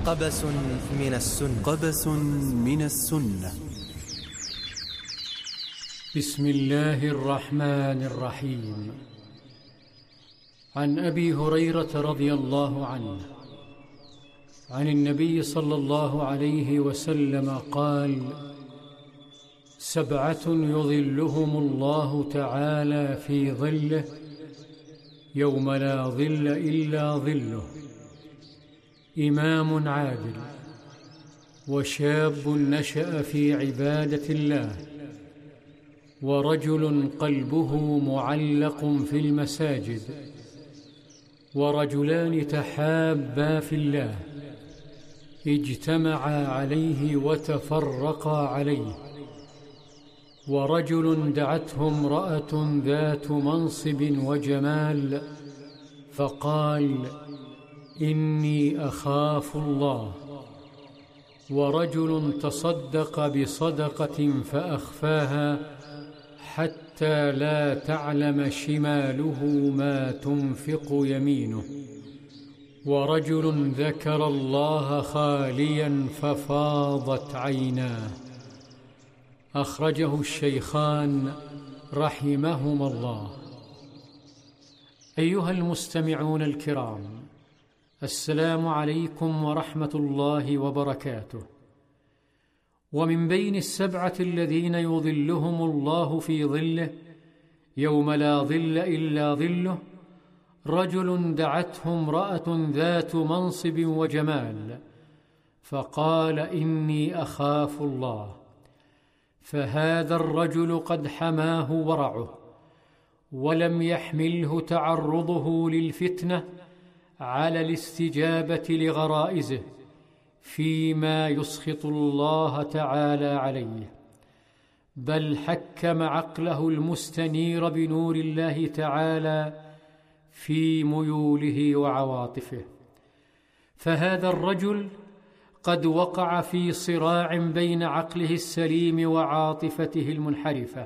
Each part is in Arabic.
قبس من السنة. قبس من السنة. بسم الله الرحمن الرحيم. عن أبي هريرة رضي الله عنه عن النبي صلى الله عليه وسلم قال: 7 يظلهم الله تعالى في ظله يوم لا ظل إلا ظله: إمام عادل، وشاب نشأ في عبادة الله، ورجل قلبه معلق في المساجد، ورجلان تحابا في الله اجتمعا عليه وتفرقا عليه، ورجل دعته امرأة ذات منصب وجمال فقال: إني أخاف الله، ورجل تصدق بصدقة فأخفاها حتى لا تعلم شماله ما تنفق يمينه، ورجل ذكر الله خاليا ففاضت عيناه. أخرجه الشيخان رحمهما الله. أيها المستمعون الكرام، السلام عليكم ورحمة الله وبركاته. ومن بين 7 الذين يظلهم الله في ظله يوم لا ظل إلا ظله رجل دعته امرأة ذات منصب وجمال فقال: إني أخاف الله. فهذا الرجل قد حماه ورعه، ولم يحمله تعرضه للفتنة على الاستجابة لغرائزه فيما يسخط الله تعالى عليه، بل حكم عقله المستنير بنور الله تعالى في ميوله وعواطفه. فهذا الرجل قد وقع في صراع بين عقله السليم وعاطفته المنحرفة،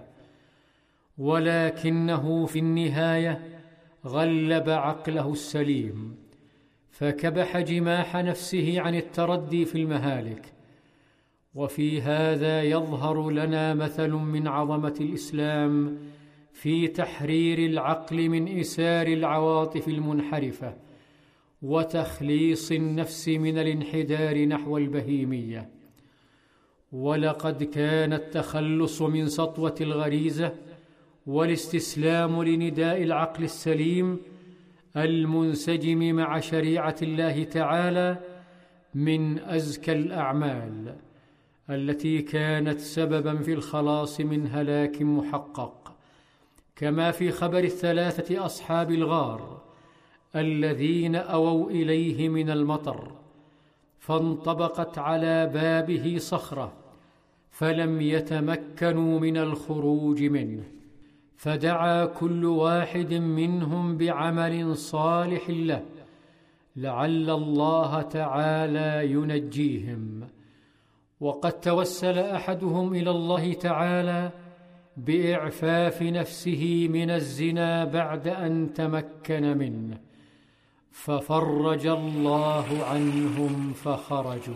ولكنه في النهاية غلب عقله السليم، فكبح جماح نفسه عن التردي في المهالك. وفي هذا يظهر لنا مثل من عظمة الإسلام في تحرير العقل من إسار العواطف المنحرفة وتخليص النفس من الانحدار نحو البهيمية. ولقد كان التخلص من سطوة الغريزة والاستسلام لنداء العقل السليم المنسجم مع شريعة الله تعالى من أزكى الأعمال التي كانت سببا في الخلاص من هلاك محقق، كما في خبر 3 أصحاب الغار الذين أووا إليه من المطر فانطبقت على بابه صخرة فلم يتمكنوا من الخروج منه، فدعا كل واحد منهم بعمل صالح له لعل الله تعالى ينجيهم. وقد توسل أحدهم إلى الله تعالى بإعفاف نفسه من الزنا بعد أن تمكن منه، ففرج الله عنهم فخرجوا.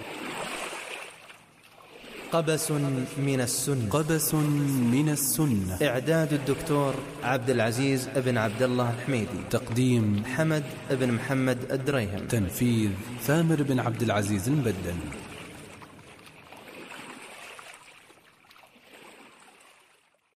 قبس من السنة. قبس من السنة. إعداد الدكتور عبد العزيز بن عبد الله الحميدي. تقديم حمد بن محمد الدريهم. تنفيذ ثامر بن عبد العزيز المبدل.